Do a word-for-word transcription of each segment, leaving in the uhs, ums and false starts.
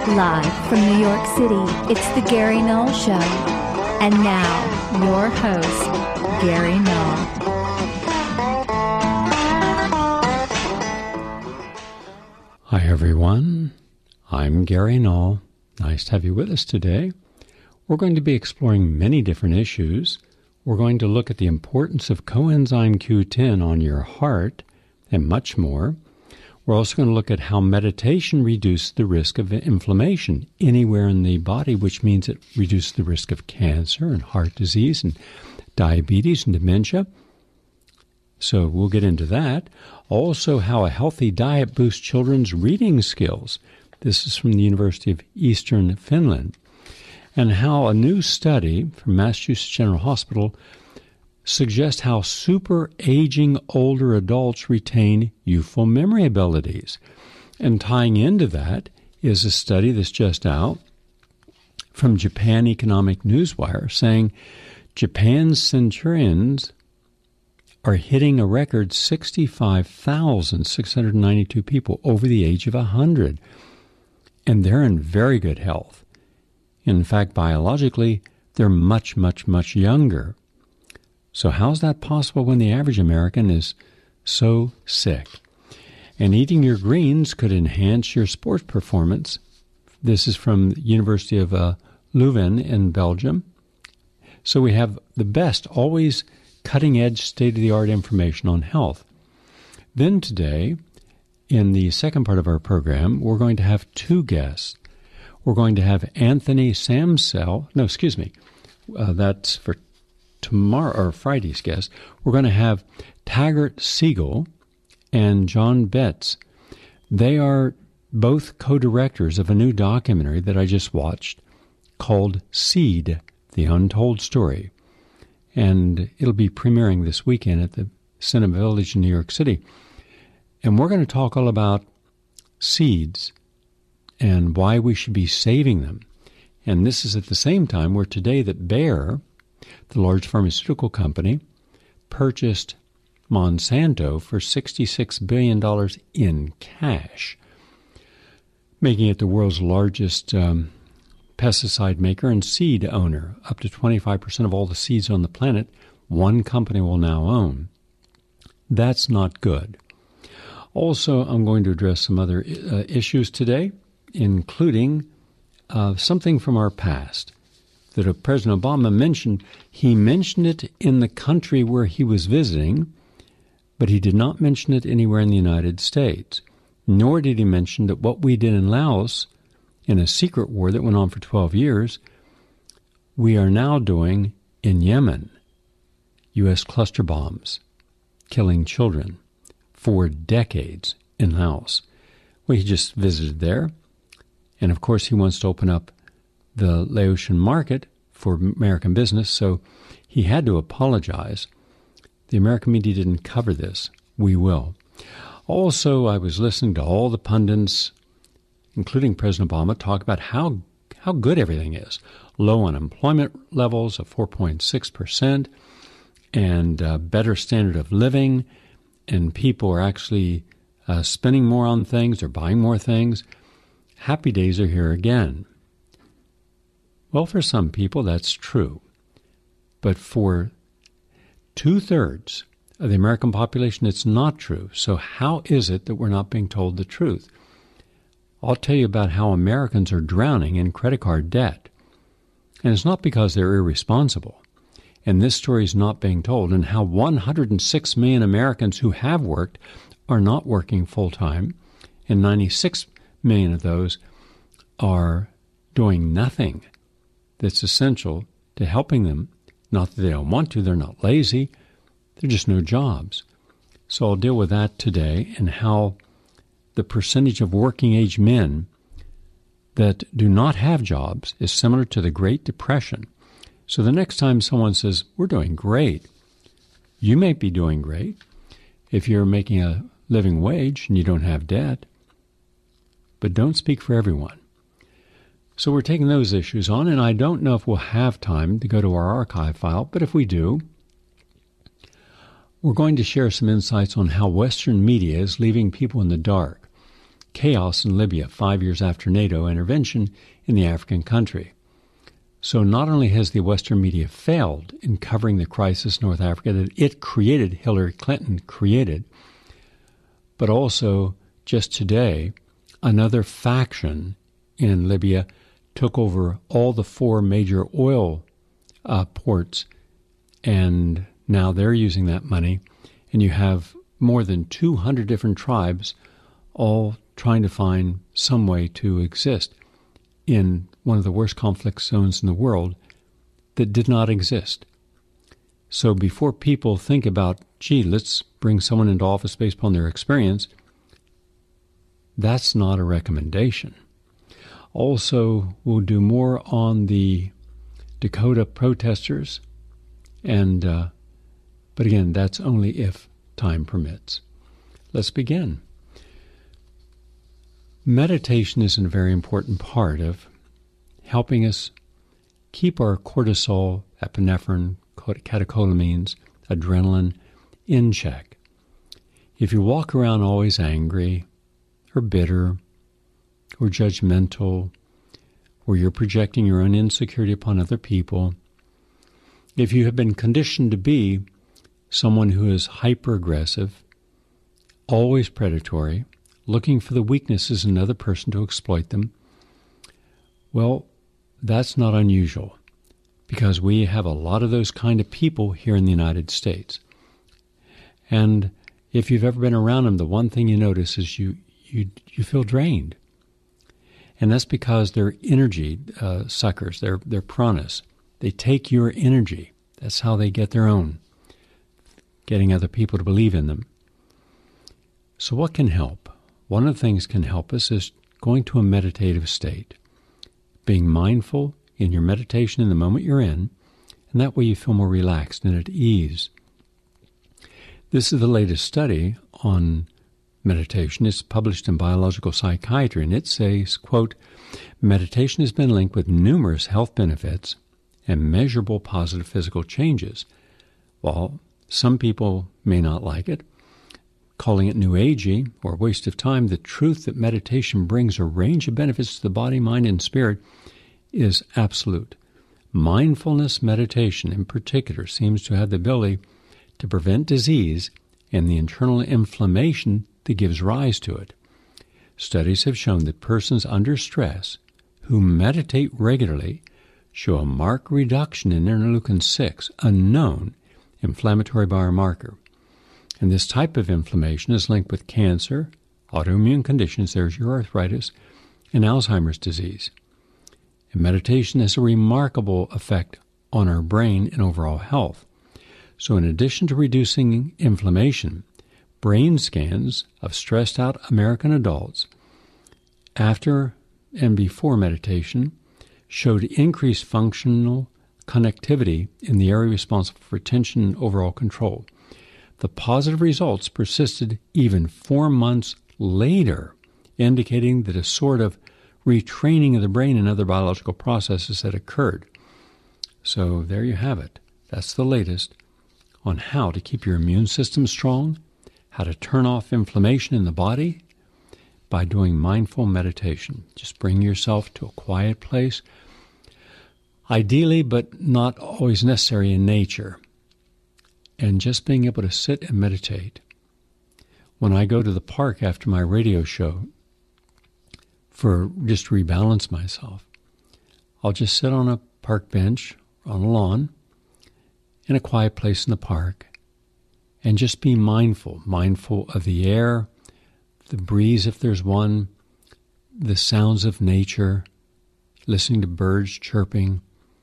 Live from New York City, it's the Gary Null Show. And now, your host, Gary Null. Hi, everyone. I'm Gary Null. Nice to have you with us today. We're going to be exploring many different issues. We're going to look at the importance of coenzyme Q ten on your heart and much more. We're also going to look at how meditation reduces the risk of inflammation anywhere in the body, which means it reduces the risk of cancer and heart disease and diabetes and dementia. So we'll get into that. Also, how a healthy diet boosts children's reading skills. This is from the University of Eastern Finland. And how a new study from Massachusetts General Hospital suggests how super-aging older adults retain youthful memory abilities. And tying into that is a study that's just out from Japan Economic Newswire saying Japan's centurions are hitting a record sixty-five thousand six hundred ninety-two people over the age of one hundred. And they're in very good health. In fact, biologically, they're much, much, much younger. So how's that possible when the average American is so sick? And eating your greens could enhance your sports performance. This is from the University of uh, Leuven in Belgium. So we have the best, always cutting-edge, state-of-the-art information on health. Then today, in the second part of our program, we're going to have two guests. We're going to have Anthony Samsel. No, excuse me. Uh, that's for tomorrow or Friday's guest. We're going to have Taggart Siegel and John Betts. They are both co-directors of a new documentary that I just watched called Seed, The Untold Story. And it'll be premiering this weekend at the Cinema Village in New York City. And we're going to talk all about seeds and why we should be saving them. And this is at the same time where today that Bayer, the large pharmaceutical company, purchased Monsanto for sixty-six billion dollars in cash, making it the world's largest um, pesticide maker and seed owner. Up to twenty-five percent of all the seeds on the planet, one company will now own. That's not good. Also, I'm going to address some other uh, issues today, including uh, something from our past that President Obama mentioned. He mentioned it in the country where he was visiting, but he did not mention it anywhere in the United States. Nor did he mention that what we did in Laos, in a secret war that went on for twelve years, we are now doing in Yemen. U S cluster bombs, killing children for decades in Laos. Well, he just visited there. And of course, he wants to open up the Laotian market for American business, so he had to apologize. The American media didn't cover this. We will. Also, I was listening to all the pundits, including President Obama, talk about how how good everything is. Low unemployment levels of four point six percent and uh, better standard of living, and people are actually uh, spending more on things, they're buying more things. Happy days are here again. Well, for some people, that's true. But for two-thirds of the American population, it's not true. So how is it that we're not being told the truth? I'll tell you about how Americans are drowning in credit card debt. And it's not because they're irresponsible. And this story is not being told. And how one hundred six million Americans who have worked are not working full-time. And ninety-six million of those are doing nothing that's essential to helping them. Not that they don't want to, they're not lazy, they're just no jobs. So I'll deal with that today and how the percentage of working-age men that do not have jobs is similar to the Great Depression. So the next time someone says, we're doing great, you may be doing great if you're making a living wage and you don't have debt, but don't speak for everyone. So we're taking those issues on, and I don't know if we'll have time to go to our archive file, but if we do, we're going to share some insights on how Western media is leaving people in the dark chaos in Libya five years after NATO intervention in the African country. So not only has the Western media failed in covering the crisis in North Africa that it created, Hillary Clinton created, but also just today, another faction in Libya took over all the four major oil uh, ports, and now they're using that money, and you have more than two hundred different tribes all trying to find some way to exist in one of the worst conflict zones in the world that did not exist. So before people think about, gee, let's bring someone into office based upon their experience, that's not a recommendation. Also, we'll do more on the Dakota protesters, and uh, but again, that's only if time permits. Let's begin. Meditation is a very important part of helping us keep our cortisol, epinephrine, catecholamines, adrenaline in check. If you walk around always angry or bitter or judgmental, or you're projecting your own insecurity upon other people, if you have been conditioned to be someone who is hyper-aggressive, always predatory, looking for the weaknesses in another person to exploit them, well, that's not unusual, because we have a lot of those kind of people here in the United States. And if you've ever been around them, the one thing you notice is you you, you feel drained. And that's because they're energy uh, suckers, they're, they're pranas. They take your energy. That's how they get their own, getting other people to believe in them. So what can help? One of the things can help us is going to a meditative state, being mindful in your meditation in the moment you're in, and that way you feel more relaxed and at ease. This is the latest study on meditation. It's published in Biological Psychiatry, and it says, quote, meditation has been linked with numerous health benefits and measurable positive physical changes. While some people may not like it, calling it new agey or waste of time, the truth that meditation brings a range of benefits to the body, mind, and spirit is absolute. Mindfulness meditation in particular seems to have the ability to prevent disease and the internal inflammation that gives rise to it. Studies have shown that persons under stress who meditate regularly show a marked reduction in interleukin six, a known inflammatory biomarker. And this type of inflammation is linked with cancer, autoimmune conditions, there's your arthritis, and Alzheimer's disease. And meditation has a remarkable effect on our brain and overall health. So in addition to reducing inflammation, brain scans of stressed out American adults after and before meditation showed increased functional connectivity in the area responsible for attention and overall control. The positive results persisted even four months later, indicating that a sort of retraining of the brain and other biological processes had occurred. So there you have it. That's the latest on how to keep your immune system strong, how to turn off inflammation in the body by doing mindful meditation. Just bring yourself to a quiet place, ideally, but not always necessary, in nature, and just being able to sit and meditate. When I go to the park after my radio show for just to rebalance myself, I'll just sit on a park bench on a lawn in a quiet place in the park and just be mindful, mindful of the air, the breeze if there's one, the sounds of nature, listening to birds chirping,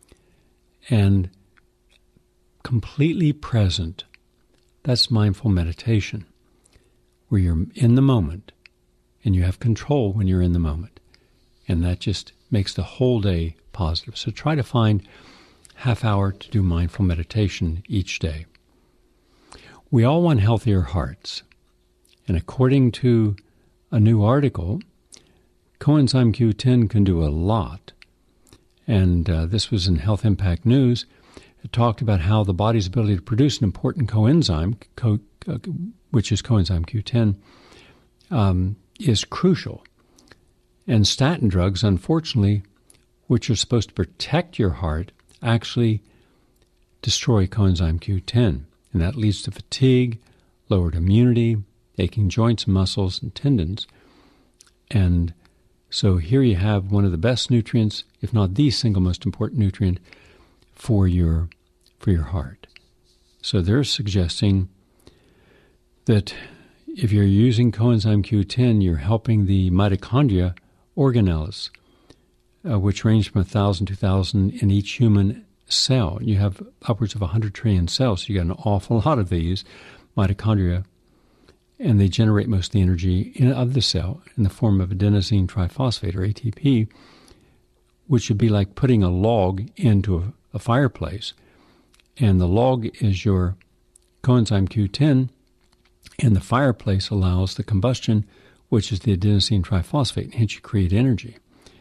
and completely present. That's mindful meditation, where you're in the moment and you have control when you're in the moment. And that just makes the whole day positive. So try to find half hour to do mindful meditation each day. We all want healthier hearts. And according to a new article, coenzyme Q ten can do a lot. And uh, this was in Health Impact News. It talked about how the body's ability to produce an important coenzyme, co- uh, which is coenzyme Q ten, um, is crucial. And statin drugs, unfortunately, which are supposed to protect your heart, actually destroy coenzyme Q ten. And that leads to fatigue, lowered immunity, aching joints, muscles, and tendons. And so here you have one of the best nutrients, if not the single most important nutrient for your for your heart. So they're suggesting that if you're using coenzyme Q ten, you're helping the mitochondria organelles, uh, which range from one thousand to two thousand in each human cell. You have upwards of one hundred trillion cells, so you got an awful lot of these mitochondria, and they generate most of the energy in, of the cell in the form of adenosine triphosphate, or A T P, which would be like putting a log into a, a fireplace. And the log is your coenzyme Q ten, and the fireplace allows the combustion, which is the adenosine triphosphate, and hence you create energy.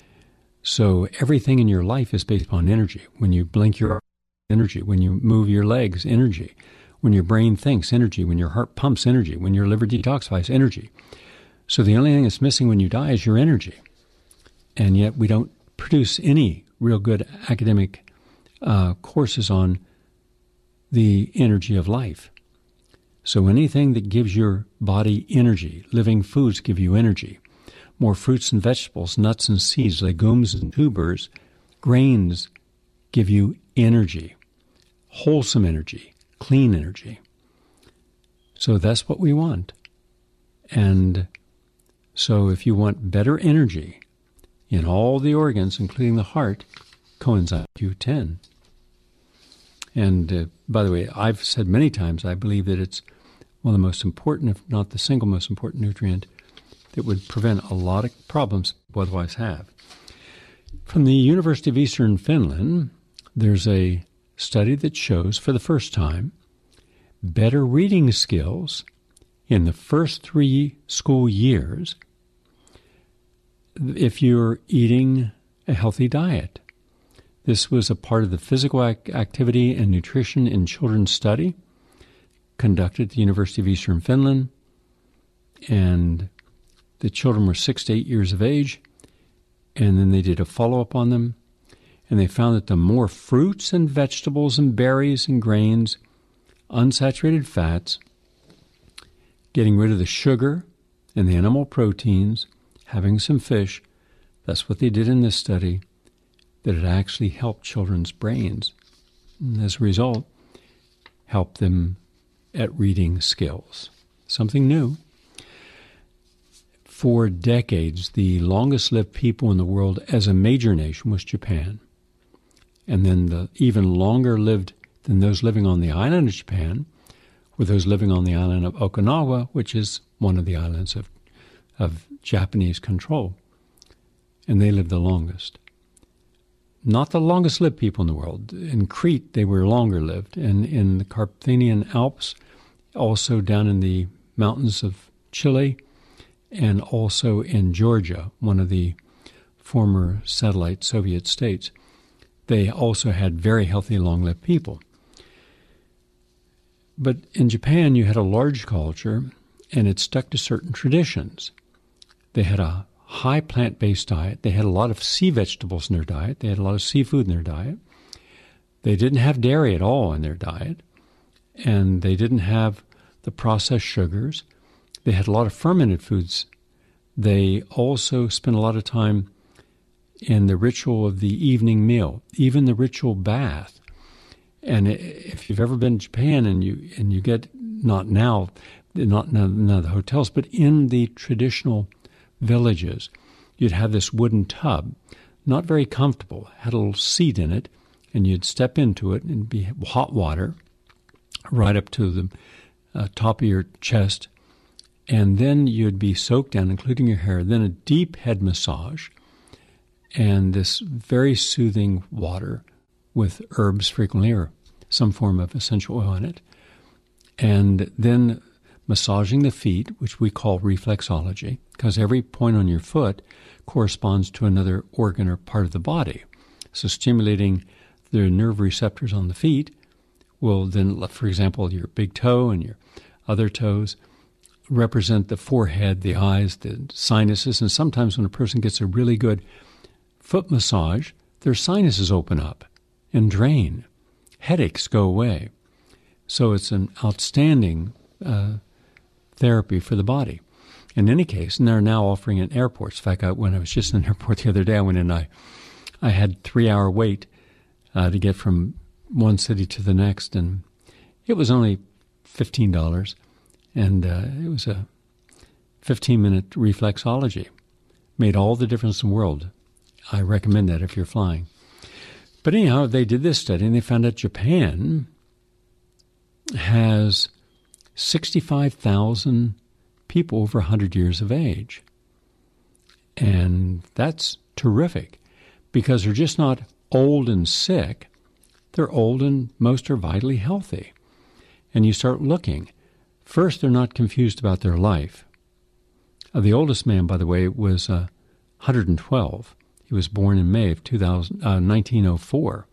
So everything in your life is based upon energy. When you blink your energy, when you move your legs, energy. When your brain thinks, energy. When your heart pumps, energy. When your liver detoxifies, energy. So the only thing that's missing when you die is your energy. And yet we don't produce any real good academic uh, courses on the energy of life. So anything that gives your body energy, living foods give you energy. More fruits and vegetables, nuts and seeds, legumes and tubers, grains give you energy, wholesome energy, clean energy. So that's what we want. And so if you want better energy in all the organs, including the heart, coenzyme Q ten. And uh, by the way, I've said many times, I believe that it's one of the most important, if not the single most important nutrient that would prevent a lot of problems we otherwise have. From the University of Eastern Finland, there's a study that shows, for the first time, better reading skills in the first three school years if you're eating a healthy diet. This was a part of the physical ac- activity and nutrition in children study conducted at the University of Eastern Finland, and the children were six to eight years of age, and then they did a follow-up on them, and they found that the more fruits and vegetables and berries and grains, unsaturated fats, getting rid of the sugar and the animal proteins, having some fish, that's what they did in this study, that it actually helped children's brains. And as a result, helped them at reading skills. Something new. For decades, the longest-lived people in the world as a major nation was Japan. And then the even longer-lived than those living on the island of Japan were those living on the island of Okinawa, which is one of the islands of, of Japanese control. And they lived the longest. Not the longest-lived people in the world. In Crete, they were longer-lived. And in the Carpathian Alps, also down in the mountains of Chile, and also in Georgia, one of the former satellite Soviet states, they also had very healthy, long-lived people. But in Japan, you had a large culture, and it stuck to certain traditions. They had a high plant-based diet. They had a lot of sea vegetables in their diet. They had a lot of seafood in their diet. They didn't have dairy at all in their diet, and they didn't have the processed sugars. They had a lot of fermented foods. They also spent a lot of time in the ritual of the evening meal, even the ritual bath. And if you've ever been to Japan and you and you get, not now, not none of the hotels, but in the traditional villages, you'd have this wooden tub, not very comfortable, had a little seat in it, and you'd step into it and it'd be hot water right up to the uh, top of your chest, and then you'd be soaked down, including your hair, then a deep head massage, and this very soothing water with herbs frequently or some form of essential oil in it, and then massaging the feet, which we call reflexology, because every point on your foot corresponds to another organ or part of the body. So stimulating the nerve receptors on the feet will then, for example, your big toe and your other toes, represent the forehead, the eyes, the sinuses, and sometimes when a person gets a really good foot massage, their sinuses open up and drain. Headaches go away. So it's an outstanding uh, therapy for the body. In any case, and they're now offering it in airports. In fact, I, when I was just in the airport the other day, I went in and I, I had three-hour wait uh, to get from one city to the next, and it was only fifteen dollars, and uh, it was a fifteen-minute reflexology. Made all the difference in the world. I recommend that if you're flying. But anyhow, they did this study, and they found that Japan has sixty-five thousand people over one hundred years of age. And that's terrific, because they're just not old and sick. They're old and most are vitally healthy. And you start looking. First, they're not confused about their life. Uh, the oldest man, by the way, was uh, one hundred twelve. He was born in May of two thousand, uh, nineteen oh four.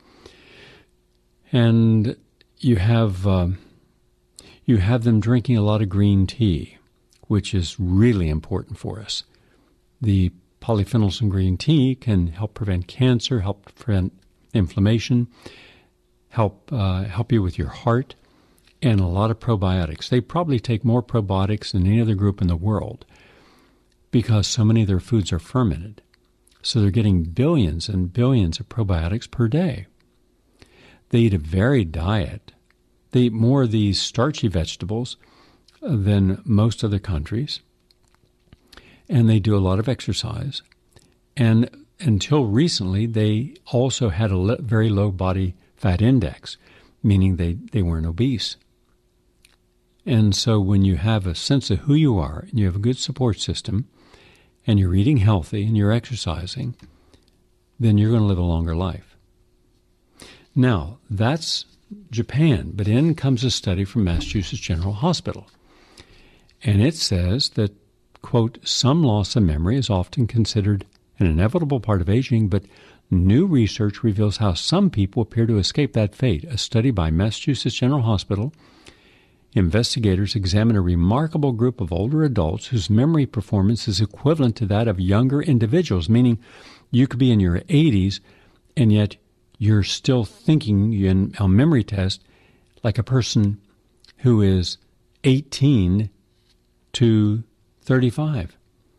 And you have uh, you have them drinking a lot of green tea, which is really important for us. The polyphenols in green tea can help prevent cancer, help prevent inflammation, help uh, help you with your heart, and a lot of probiotics. They probably take more probiotics than any other group in the world because so many of their foods are fermented. So they're getting billions and billions of probiotics per day. They eat a varied diet. They eat more of these starchy vegetables than most other countries. And they do a lot of exercise. And until recently, they also had a le- very low body fat index, meaning they, they weren't obese. And so when you have a sense of who you are, and you have a good support system, and you're eating healthy, and you're exercising, then you're going to live a longer life. Now, that's Japan, but in comes a study from Massachusetts General Hospital. And it says that, quote, some loss of memory is often considered an inevitable part of aging, but new research reveals how some people appear to escape that fate. A study by Massachusetts General Hospital, investigators examined a remarkable group of older adults whose memory performance is equivalent to that of younger individuals, meaning you could be in your eighties and yet you're still thinking in a memory test like a person who is eighteen to thirty-five.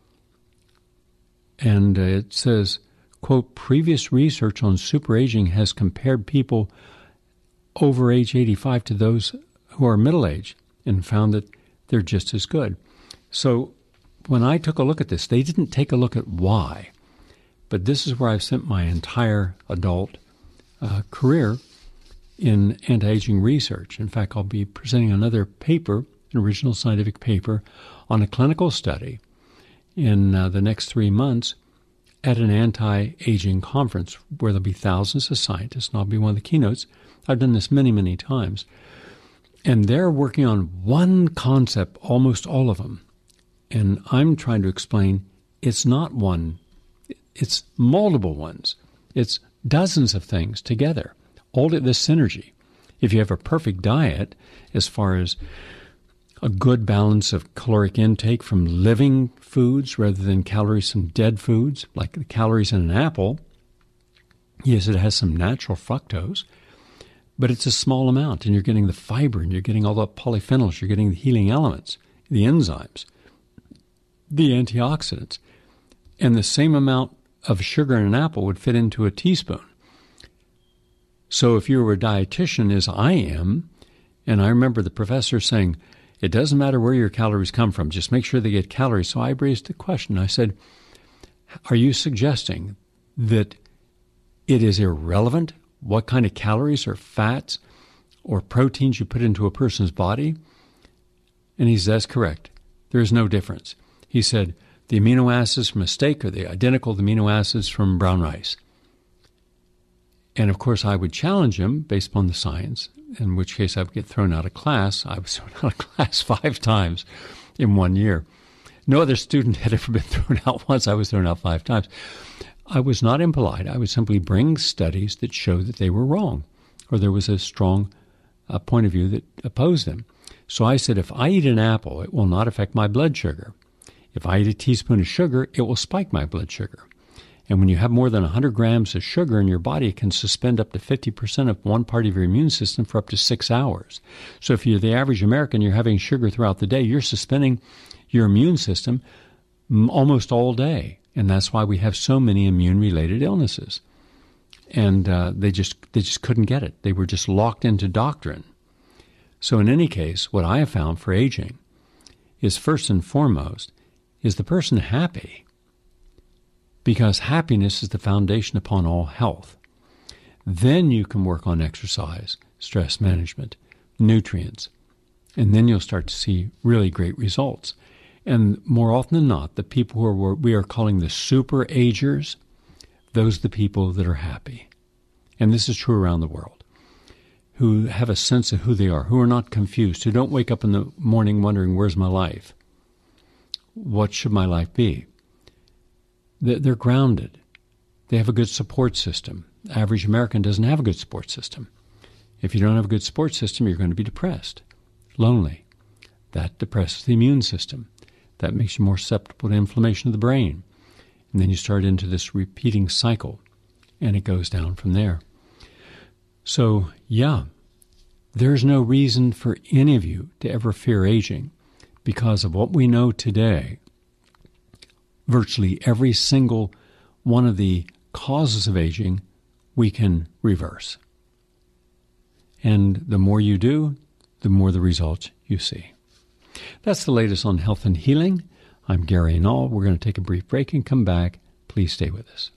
And uh, it says, quote, previous research on superaging has compared people over age eighty-five to those who are middle-aged and found that they're just as good. So when I took a look at this, they didn't take a look at why. But this is where I've spent my entire adult uh, career in anti-aging research. In fact, I'll be presenting another paper, an original scientific paper, on a clinical study in uh, the next three months at an anti-aging conference where there'll be thousands of scientists, and I'll be one of the keynotes. I've done this many, many times. And they're working on one concept, almost all of them. And I'm trying to explain it's not one, it's multiple ones. It's dozens of things together, all of this synergy. If you have a perfect diet, as far as a good balance of caloric intake from living foods rather than calories from dead foods, like the calories in an apple, yes, it has some natural fructose, but it's a small amount, and you're getting the fiber, and you're getting all the polyphenols, you're getting the healing elements, the enzymes, the antioxidants. And the same amount of sugar in an apple would fit into a teaspoon. So if you were a dietitian, as I am, and I remember the professor saying, it doesn't matter where your calories come from, just make sure they get calories. So I raised the question. I said, are you suggesting that it is irrelevant what kind of calories or fats or proteins you put into a person's body? And he said, that's correct. There's no difference. He said, the amino acids from a steak are the identical to amino acids from brown rice. And of course, I would challenge him based upon the science, in which case I would get thrown out of class. I was thrown out of class five times in one year. No other student had ever been thrown out once. I was thrown out five times. I was not impolite. I would simply bring studies that showed that they were wrong, or there was a strong uh, point of view that opposed them. So I said, if I eat an apple, it will not affect my blood sugar. If I eat a teaspoon of sugar, it will spike my blood sugar. And when you have more than one hundred grams of sugar in your body, it can suspend up to fifty percent of one part of your immune system for up to six hours. So if you're the average American, you're having sugar throughout the day, you're suspending your immune system almost all day. And that's why we have so many immune-related illnesses. And uh, they just they just couldn't get it. They were just locked into doctrine. So in any case, what I have found for aging is first and foremost, is the person happy? Because happiness is the foundation upon all health. Then you can work on exercise, stress management, nutrients, and then you'll start to see really great results. And more often than not, the people who are, we are calling the super agers, those are the people that are happy. And this is true around the world, who have a sense of who they are, who are not confused, who don't wake up in the morning wondering, where's my life? What should my life be? They're grounded. They have a good support system. The average American doesn't have a good support system. If you don't have a good support system, you're going to be depressed, lonely. That depresses the immune system. That makes you more susceptible to inflammation of the brain. And then you start into this repeating cycle, and it goes down from there. So, yeah, there's no reason for any of you to ever fear aging because of what we know today. Virtually every single one of the causes of aging we can reverse. And the more you do, the more the results you see. That's the latest on health and healing. I'm Gary Null. We're going to take a brief break and come back. Please stay with us.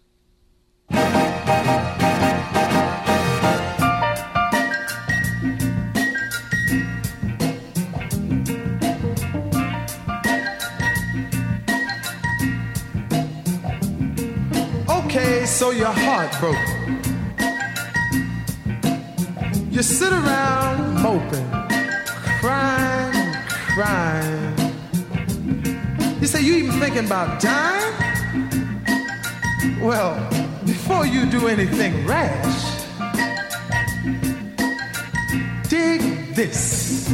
Okay, so your heart broke. You sit around moping, crying, crying. You say, you even thinking about dying? Well, before you do anything rash, dig this.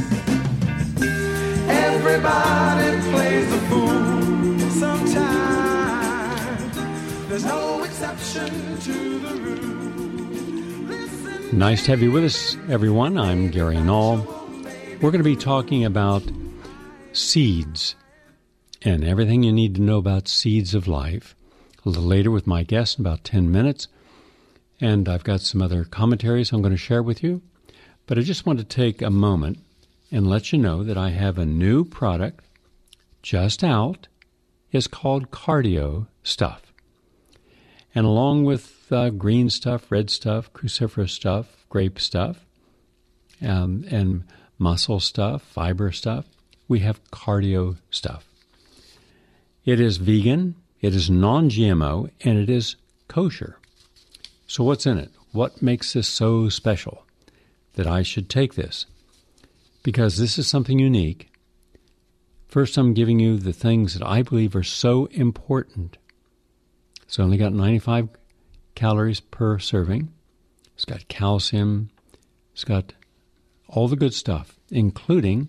Everybody plays the fool sometimes. There's no exception to the rule. Listen. Nice to have you with us, everyone. I'm Gary Null. We're going to be talking about seeds and everything you need to know about seeds of life a little later with my guest in about ten minutes. And I've got some other commentaries I'm going to share with you. But I just want to take a moment and let you know that I have a new product just out. It's called Cardio Stuff. And along with uh, green stuff, red stuff, cruciferous stuff, grape stuff, um, and muscle stuff, fiber stuff, we have Cardio Stuff. It is vegan, it is non-G M O, and it is kosher. So what's in it? What makes this so special that I should take this? Because this is something unique. First, I'm giving you the things that I believe are so important. It's only got ninety-five calories per serving. It's got calcium. It's got all the good stuff, including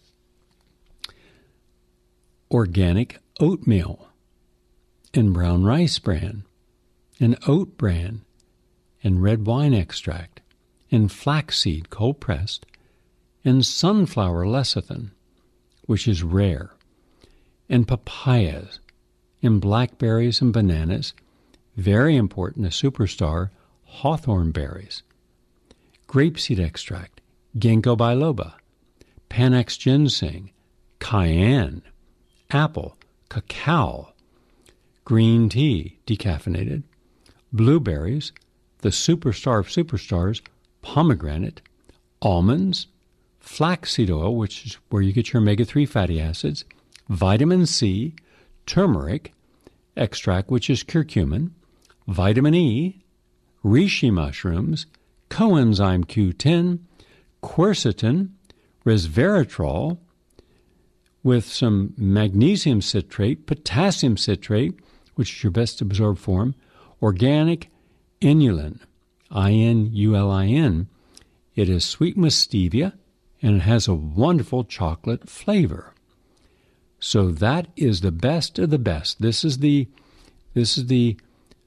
organic oatmeal and brown rice bran and oat bran and red wine extract and flaxseed cold pressed and sunflower lecithin, which is rare, and papayas and blackberries and bananas, very important, a superstar, hawthorn berries, grapeseed extract, ginkgo biloba, panax ginseng, cayenne, apple, cacao, green tea, decaffeinated, blueberries, the superstar of superstars, pomegranate, almonds, flaxseed oil, which is where you get your omega three fatty acids, vitamin C, turmeric extract, which is curcumin, vitamin E, reishi mushrooms, coenzyme Q ten, quercetin, resveratrol, with some magnesium citrate, potassium citrate, which is your best absorbed form, organic inulin, I N U L I N. It is sweetened with stevia and it has a wonderful chocolate flavor. So that is the best of the best. This is the this is the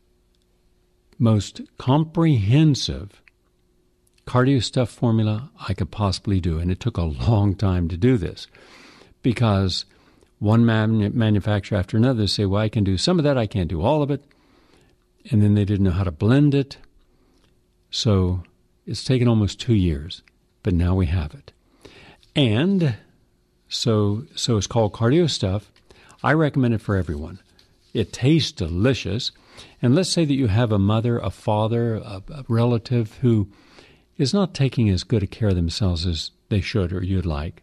most comprehensive cardio stuff formula I could possibly do, and it took a long time to do this because one man, manufacturer after another say, well, I can do some of that, I can't do all of it, and then they didn't know how to blend it. So it's taken almost two years, but now we have it. And so so it's called Cardio Stuff. I recommend it for everyone. It tastes delicious. And let's say that you have a mother, a father, a, a relative who is not taking as good a care of themselves as they should or you'd like.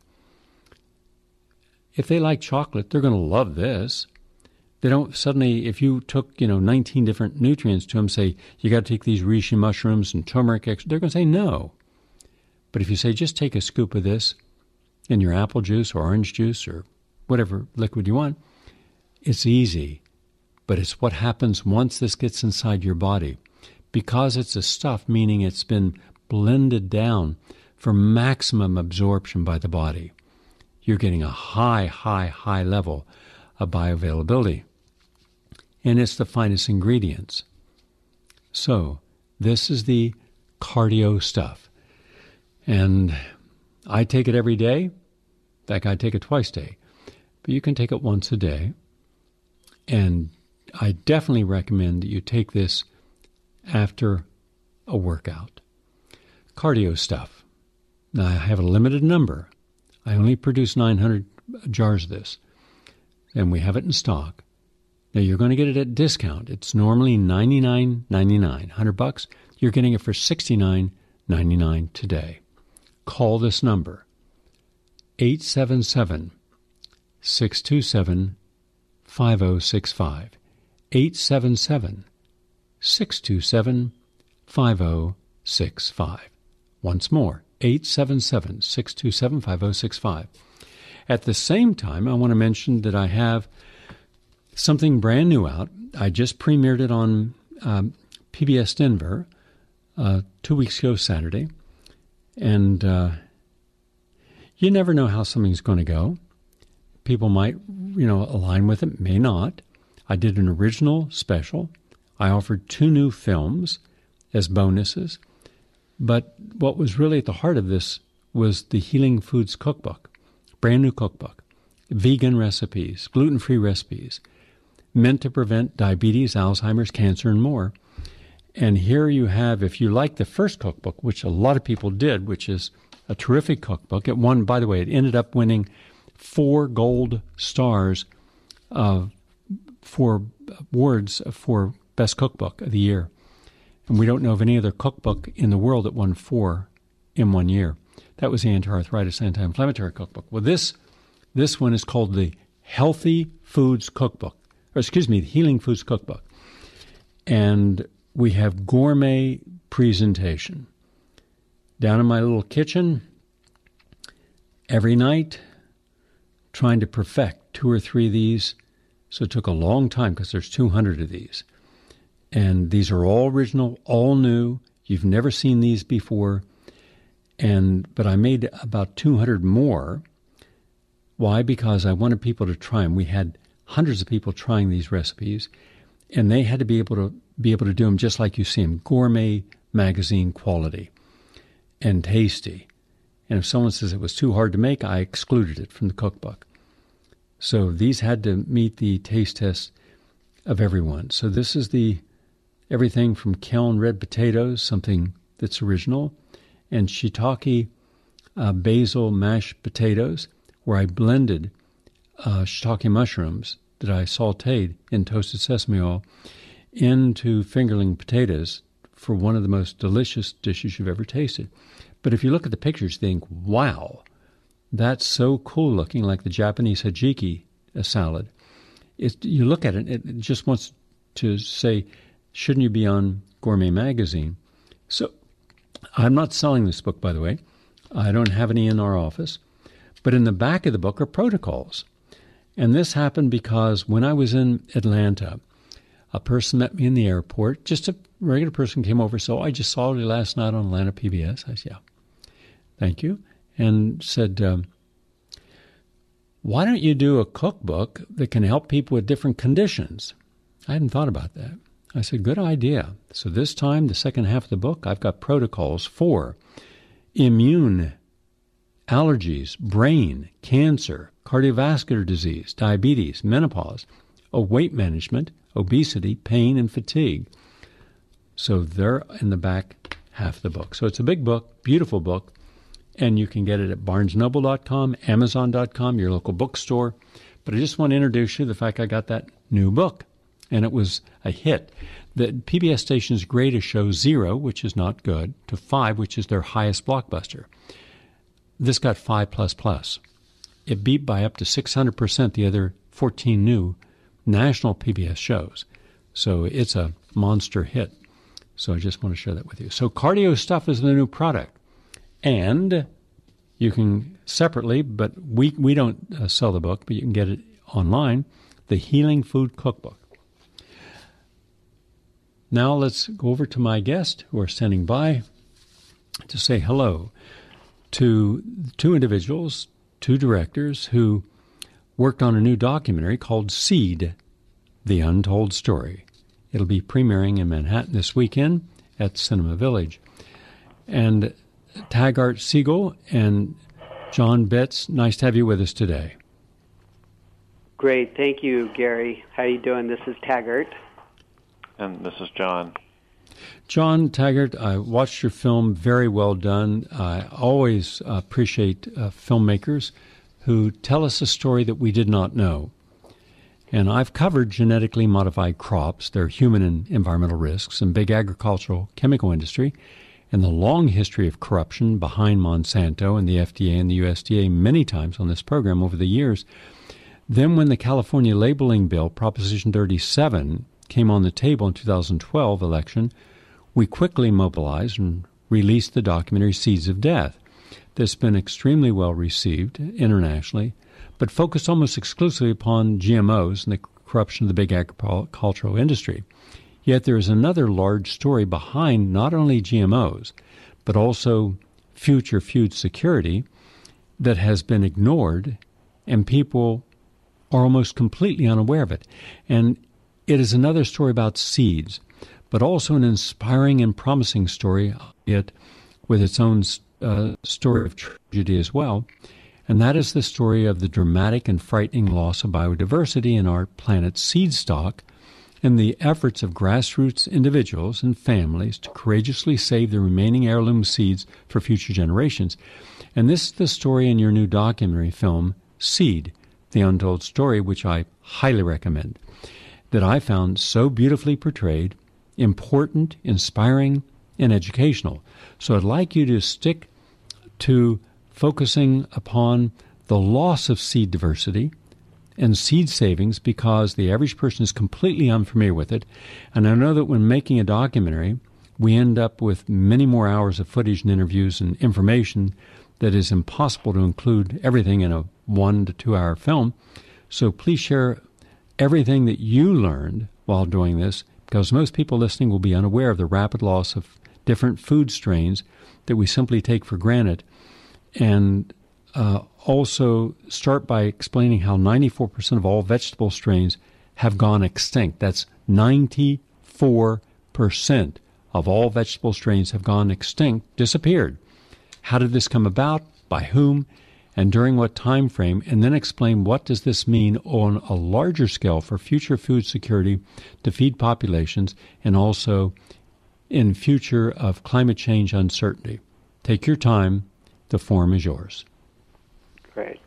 If they like chocolate, they're going to love this. They don't suddenly, if you took, you know, nineteen different nutrients to them, say, you got to take these reishi mushrooms and turmeric extract, they're going to say no. But if you say, just take a scoop of this in your apple juice or orange juice or whatever liquid you want, it's easy. But it's what happens once this gets inside your body. Because it's a stuff, meaning it's been blended down for maximum absorption by the body. You're getting a high, high, high level of bioavailability. And it's the finest ingredients. So this is the cardio stuff. And I take it every day. In fact, I take it twice a day. But you can take it once a day. And I definitely recommend that you take this after a workout. Cardio stuff. Now, I have a limited number. I only produce nine hundred jars of this. And we have it in stock. Now, you're going to get it at discount. It's normally ninety-nine ninety-nine, one hundred bucks. You're getting it for sixty-nine ninety-nine today. Call this number, eight seven seven, six two seven, five oh six five. eight seven seven, six two seven, five oh six five. Once more, eight seven seven, six two seven, five oh six five. At the same time, I want to mention that I have something brand new out. I just premiered it on um, P B S Denver uh, two weeks ago Saturday. And uh, you never know how something's going to go. People might, you know, align with it, may not. I did an original special. I offered two new films as bonuses. But what was really at the heart of this was the Healing Foods Cookbook, brand new cookbook, vegan recipes, gluten-free recipes, meant to prevent diabetes, Alzheimer's, cancer, and more. And here you have, if you like the first cookbook, which a lot of people did, which is a terrific cookbook. It won, by the way, it ended up winning four gold stars uh, for awards for best cookbook of the year. And we don't know of any other cookbook in the world that won four in one year. That was the anti-arthritis, anti-inflammatory cookbook. Well, this this one is called the Healthy Foods Cookbook, or excuse me, the Healing Foods Cookbook. And we have gourmet presentation. Down in my little kitchen, every night, trying to perfect two or three of these. So it took a long time because there's two hundred of these. And these are all original, all new. You've never seen these before. And but I made about two hundred more. Why? Because I wanted people to try them. We had hundreds of people trying these recipes, and they had to be able to be able to do them just like you see them, gourmet magazine quality and tasty. And if someone says it was too hard to make, I excluded it from the cookbook. So these had to meet the taste test of everyone. So this is the everything from Keln red potatoes, something that's original, and shiitake uh, basil mashed potatoes, where I blended uh, shiitake mushrooms that I sautéed in toasted sesame oil into fingerling potatoes for one of the most delicious dishes you've ever tasted. But if you look at the pictures, you think, wow, that's so cool looking, like the Japanese hajiki a salad. It's, you look at it, it just wants to say, shouldn't you be on Gourmet Magazine? So I'm not selling this book, by the way. I don't have any in our office. But in the back of the book are protocols. And this happened because when I was in Atlanta, a person met me in the airport. Just a regular person came over. So I just saw you last night on Atlanta P B S. I said, yeah, thank you. and said, um, why don't you do a cookbook that can help people with different conditions? I hadn't thought about that. I said, good idea. So this time, the second half of the book, I've got protocols for immune, allergies, brain, cancer, cardiovascular disease, diabetes, menopause, weight management, obesity, pain, and fatigue. So they're in the back half of the book. So it's a big book, beautiful book, and you can get it at barnes noble dot com, amazon dot com, your local bookstore. But I just want to introduce you to the fact I got that new book, and it was a hit. The P B S stations grade a show zero, which is not good, to five, which is their highest blockbuster. This got five plus plus. It beat by up to six hundred percent the other fourteen new national P B S shows. So it's a monster hit. So I just want to share that with you. So Cardio Stuff is the new product. And you can separately, but we, we don't uh, sell the book, but you can get it online, the Healing Food Cookbook. Now let's go over to my guests who are standing by to say hello to two individuals, two directors who worked on a new documentary called Seed, The Untold Story. It'll be premiering in Manhattan this weekend at Cinema Village. And Taggart Siegel and John Betts, nice to have you with us today. Great. Thank you, Gary. How are you doing? This is Taggart. And this is John. John Taggart, I watched your film, very well done. I always appreciate uh, filmmakers who tell us a story that we did not know. And I've covered genetically modified crops, their human and environmental risks, and big agricultural chemical industry, and the long history of corruption behind Monsanto and the F D A and the U S D A many times on this program over the years. Then when the California labeling bill, Proposition thirty-seven, came on the table in two thousand twelve election, we quickly mobilized and released the documentary Seeds of Death. That's been extremely well received internationally, but focused almost exclusively upon G M Os and the corruption of the big agricultural industry. Yet there is another large story behind not only G M Os, but also future food security that has been ignored, and people are almost completely unaware of it. And it is another story about seeds, but also an inspiring and promising story, yet with its own uh, story of tragedy as well. And that is the story of the dramatic and frightening loss of biodiversity in our planet's seed stock and the efforts of grassroots individuals and families to courageously save the remaining heirloom seeds for future generations. And this is the story in your new documentary film, Seed, The Untold Story, which I highly recommend, that I found so beautifully portrayed, important, inspiring, and educational. So I'd like you to stick to focusing upon the loss of seed diversity and seed savings, because the average person is completely unfamiliar with it. And I know that when making a documentary, we end up with many more hours of footage and interviews and information that is impossible to include everything in a one to two hour film. So please share everything that you learned while doing this, because most people listening will be unaware of the rapid loss of different food strains that we simply take for granted. And uh, also start by explaining how ninety-four percent of all vegetable strains have gone extinct. That's ninety-four percent of all vegetable strains have gone extinct, disappeared. How did this come about? By whom? And during what time frame? And then explain what does this mean on a larger scale for future food security to feed populations, and also in future of climate change uncertainty. Take your time. The forum is yours. Great.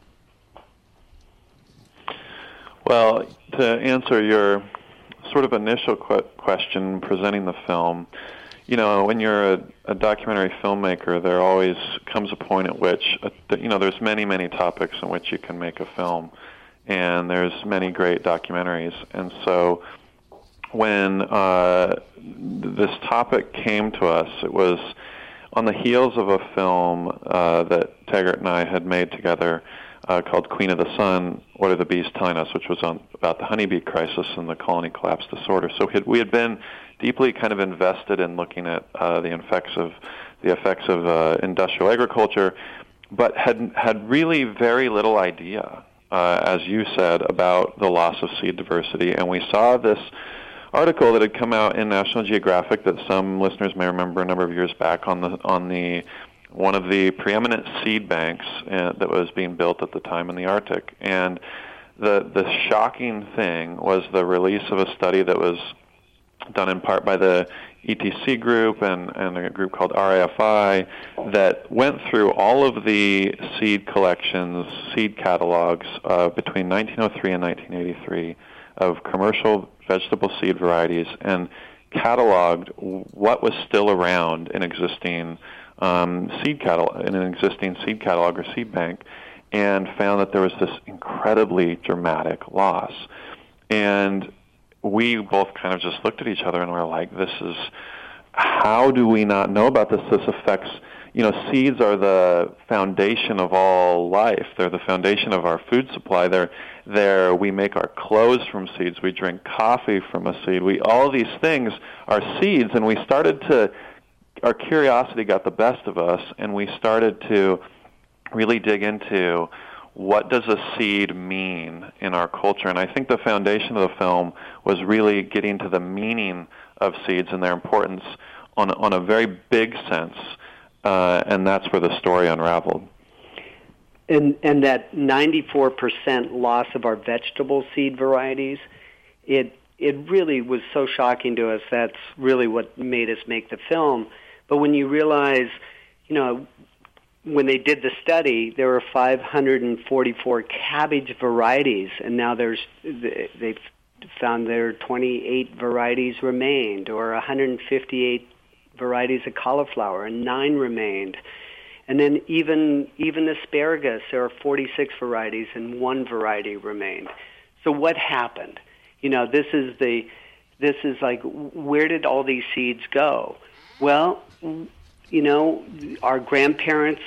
Well, to answer your sort of initial qu- question presenting the film, you know, when you're a, a documentary filmmaker, there always comes a point at which, uh, you know, there's many, many topics in which you can make a film, and there's many great documentaries. And so when uh, this topic came to us, it was on the heels of a film uh, that Taggart and I had made together uh, called Queen of the Sun, What Are the Bees Telling Us?, which was on about the honeybee crisis and the colony collapse disorder. So we had, we had been deeply kind of invested in looking at uh, the effects of the effects of uh, industrial agriculture but had had really very little idea, uh, as you said, about the loss of seed diversity. And we saw this article that had come out in National Geographic that some listeners may remember a number of years back on the on the one of the preeminent seed banks uh, that was being built at the time in the Arctic. And the the shocking thing was the release of a study that was done in part by the E T C group and, and a group called R I F I that went through all of the seed collections, seed catalogs uh, between nineteen oh three and nineteen eighty-three of commercial vegetable seed varieties and cataloged what was still around in existing um, seed catalog, in an existing seed catalog or seed bank, and found that there was this incredibly dramatic loss. And we both kind of just looked at each other and were like, this is, how do we not know about this? This affects, you know, seeds are the foundation of all life. They're the foundation of our food supply. They're, they're, we make our clothes from seeds. We drink coffee from a seed. We, all these things are seeds, and we started to, our curiosity got the best of us, and we started to really dig into what does a seed mean in our culture. And I think the foundation of the film was really getting to the meaning of seeds and their importance on, on a very big sense, uh, and that's where the story unraveled. And, and that ninety-four percent loss of our vegetable seed varieties, it it really was so shocking to us. That's really what made us make the film. But when you realize, you know, when they did the study, there were five hundred forty-four cabbage varieties, and now there's they've found there are twenty-eight varieties remained, or one hundred fifty-eight varieties of cauliflower, and nine remained. And then even even asparagus, there are forty-six varieties, and one variety remained. So what happened? You know, this is the this is like, where did all these seeds go? Well, you know, our grandparents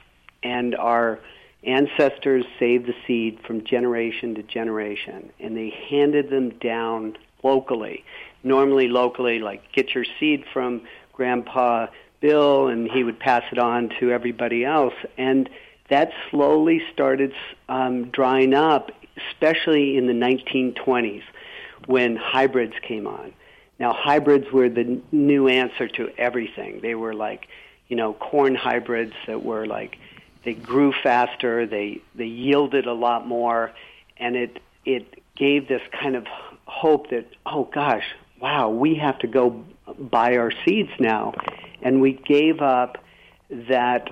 and our ancestors saved the seed from generation to generation, and they handed them down locally. Normally locally, like, get your seed from Grandpa Bill, and he would pass it on to everybody else. And that slowly started um, drying up, especially in the nineteen twenties when hybrids came on. Now, hybrids were the new answer to everything. They were like, you know, corn hybrids that were like, they grew faster, they they yielded a lot more, and it it gave this kind of hope that, oh gosh, wow, we have to go buy our seeds now. And we gave up that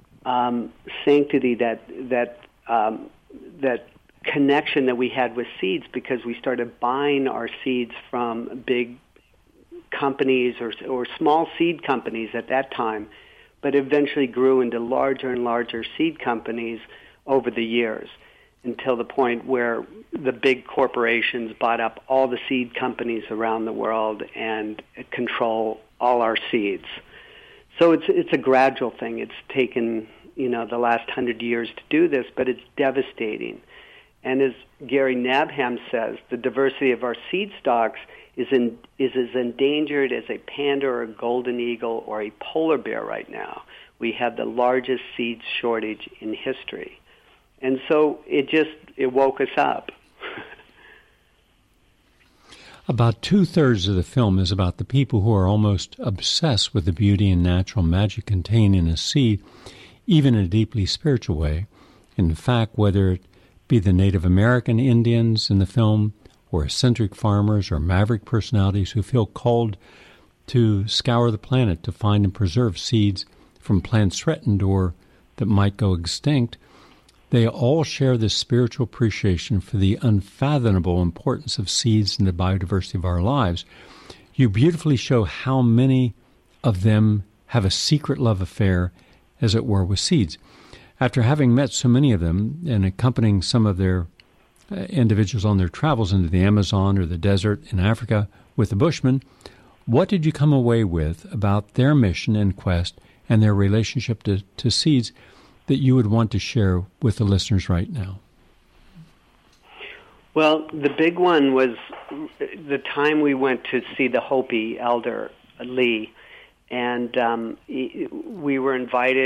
um, sanctity, that that um, that connection that we had with seeds, because we started buying our seeds from big companies or or small seed companies at that time, but eventually grew into larger and larger seed companies over the years, until the point where the big corporations bought up all the seed companies around the world and control all our seeds. So it's it's a gradual thing. It's taken, you know, the last hundred years to do this, but it's devastating. And as Gary Nabham says, the diversity of our seed stocks is in, is as endangered as a panda or a golden eagle or a polar bear right now. We have the largest seed shortage in history. And so it just, it woke us up. About two-thirds of the film is about the people who are almost obsessed with the beauty and natural magic contained in a seed, even in a deeply spiritual way. In fact, whether it be the Native American Indians in the film, or eccentric farmers or maverick personalities who feel called to scour the planet to find and preserve seeds from plants threatened or that might go extinct, they all share this spiritual appreciation for the unfathomable importance of seeds in the biodiversity of our lives. You beautifully show how many of them have a secret love affair, as it were, with seeds. After having met so many of them and accompanying some of their uh, individuals on their travels into the Amazon or the desert in Africa with the Bushmen, what did you come away with about their mission and quest and their relationship to, to seeds that you would want to share with the listeners right now? Well, the big one was the time we went to see the Hopi elder, Lee, and um, we were invited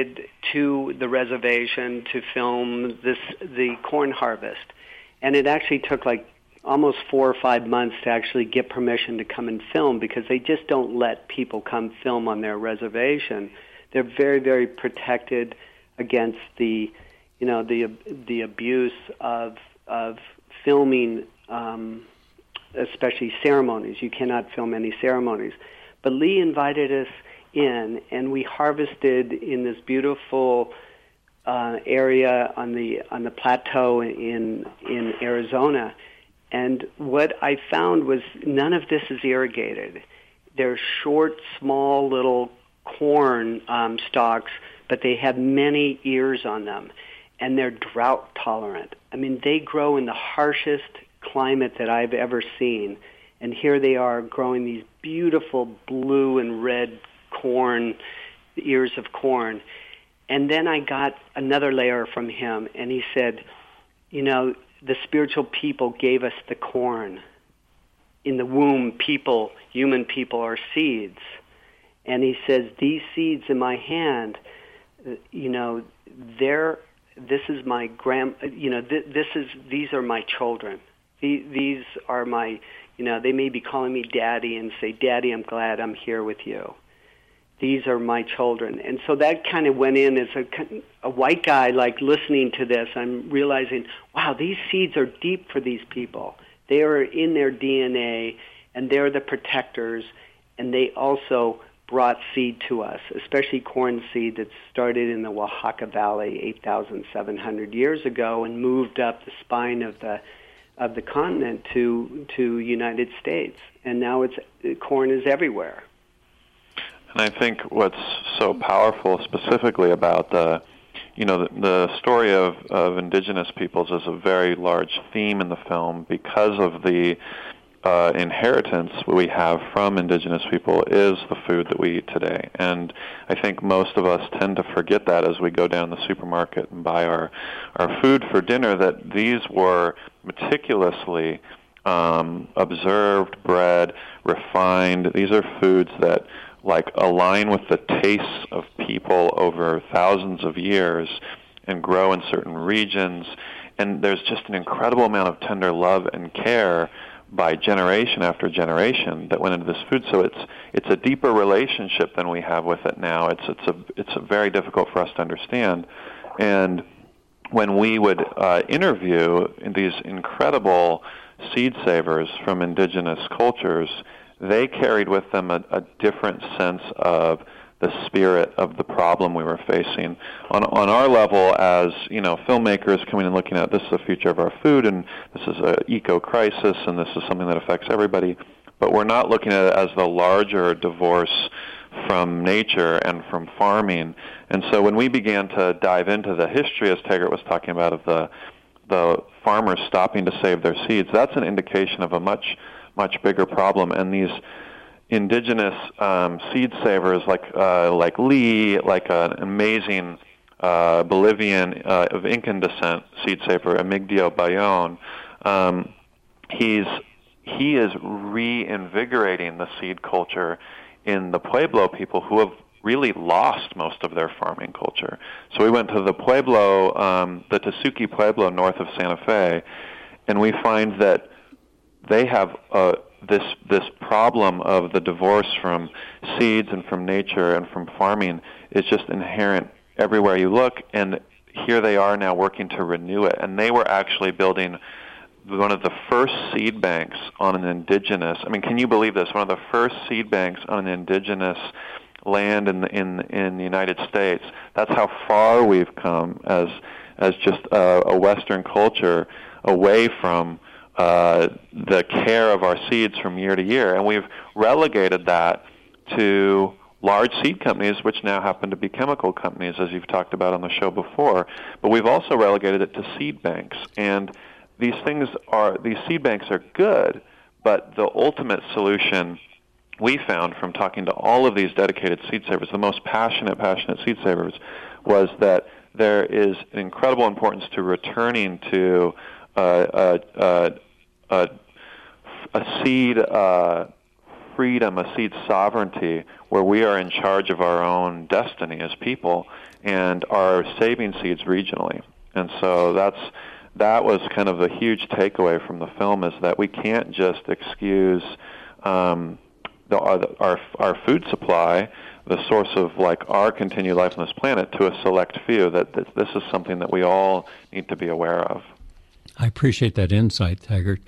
to the reservation to film this the corn harvest. And it actually took like almost four or five months to actually get permission to come and film, because they just don't let people come film on their reservation. They're very, very protected against the, you know, the the abuse of of filming, um, especially ceremonies. You cannot film any ceremonies. But Lee invited us in, and we harvested in this beautiful uh, area on the on the plateau in in Arizona. And what I found was none of this is irrigated. They're short, small, little corn um, stalks, but they have many ears on them, and they're drought tolerant. I mean, they grow in the harshest climate that I've ever seen, and here they are growing these beautiful blue and red corn, ears of corn. And then I got another layer from him, and he said, you know, the spiritual people gave us the corn. In the womb, people, human people, are seeds. And he says, these seeds in my hand, you know, they're, this is my grand, you know, th- this is, these are my children. These, these are my, you know, they may be calling me Daddy and say, Daddy, I'm glad I'm here with you. These are my children. And so that kind of went in as a, a white guy, like listening to this. I'm realizing, wow, these seeds are deep for these people. They are in their D N A, and they're the protectors, and they also brought seed to us, especially corn seed that started in the Oaxaca Valley eight thousand seven hundred years ago and moved up the spine of the of the continent to to United States. And now it's corn is everywhere. And I think what's so powerful specifically about the, you know, the, the story of, of indigenous peoples is a very large theme in the film because of the uh, inheritance we have from indigenous people is the food that we eat today. And I think most of us tend to forget that as we go down the supermarket and buy our, our food for dinner, that these were meticulously um, observed, bred, refined. These are foods that like align with the tastes of people over thousands of years and grow in certain regions. And there's just an incredible amount of tender love and care by generation after generation that went into this food. So it's it's a deeper relationship than we have with it now. It's it's a it's a very difficult for us to understand. And when we would uh, interview these incredible seed savers from indigenous cultures, they carried with them a, a different sense of the spirit of the problem we were facing. On on our level as, you know, filmmakers coming and looking at this is the future of our food and this is an eco-crisis and this is something that affects everybody, but we're not looking at it as the larger divorce from nature and from farming. And so when we began to dive into the history, as Taggart was talking about, of the the farmers stopping to save their seeds, that's an indication of a much much bigger problem. And these indigenous um, seed savers like uh, like Lee, like an amazing uh, Bolivian uh, of Incan descent seed saver, Emigdio Bayón, um, he's he is reinvigorating the seed culture in the Pueblo people who have really lost most of their farming culture. So we went to the Pueblo, um, the Tesuque Pueblo north of Santa Fe, and we find that they have uh, this this problem of the divorce from seeds and from nature and from farming is just inherent everywhere you look, and here they are now working to renew it. And they were actually building one of the first seed banks on an indigenous, I mean, can you believe this? One of the first seed banks on an indigenous land in the, in, in the United States. That's how far we've come as as just a, a Western culture away from Uh, the care of our seeds from year to year. And we've relegated that to large seed companies, which now happen to be chemical companies, as you've talked about on the show before. But we've also relegated it to seed banks. And these things are, these seed banks are good, but the ultimate solution we found from talking to all of these dedicated seed savers, the most passionate, passionate seed savers, was that there is an incredible importance to returning to uh, uh, uh, A, a seed uh, freedom, a seed sovereignty, where we are in charge of our own destiny as people and are saving seeds regionally. And so that's that was kind of the huge takeaway from the film, is that we can't just excuse um, the, our our food supply, the source of like our continued life on this planet, to a select few. That, that this is something that we all need to be aware of. I appreciate that insight, Taggart.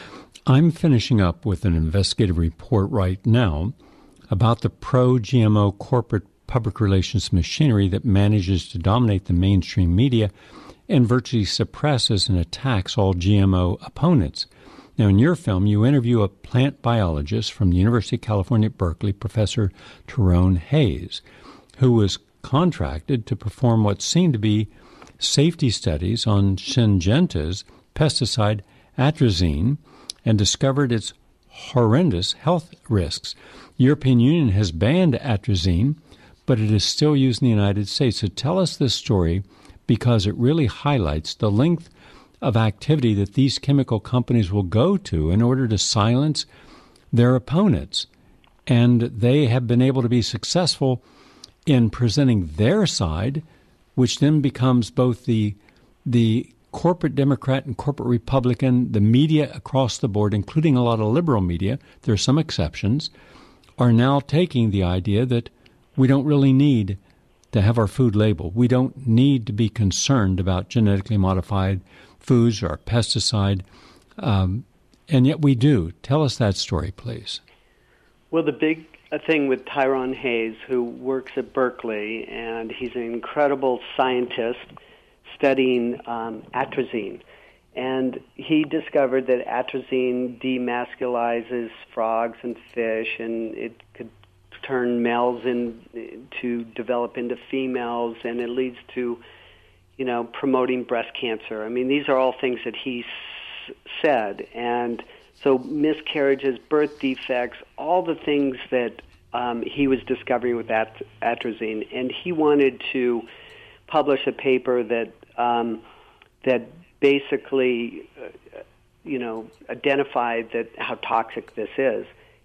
I'm finishing up with an investigative report right now about the pro-G M O corporate public relations machinery that manages to dominate the mainstream media and virtually suppresses and attacks all G M O opponents. Now, in your film, you interview a plant biologist from the University of California at Berkeley, Professor Tyrone Hayes, who was contracted to perform what seemed to be safety studies on Syngenta's pesticide atrazine and discovered its horrendous health risks. The European Union has banned atrazine, but it is still used in the United States. So tell us this story, because it really highlights the length of activity that these chemical companies will go to in order to silence their opponents. And they have been able to be successful in presenting their side, which then becomes both the the corporate Democrat and corporate Republican, the media across the board, including a lot of liberal media, there are some exceptions, are now taking the idea that we don't really need to have our food labeled. We don't need to be concerned about genetically modified foods or pesticide, um, and yet we do. Tell us that story, please. Well, the big thing with Tyrone Hayes, who works at Berkeley, and he's an incredible scientist studying um, atrazine. And he discovered that atrazine demasculizes frogs and fish, and it could turn males in, to develop into females, and it leads to, you know, promoting breast cancer. I mean, these are all things that he s- said. And so miscarriages, birth defects, all the things that um, he was discovering with at- atrazine. And he wanted to publish a paper that um, that basically, uh, you know, identified that how toxic this is.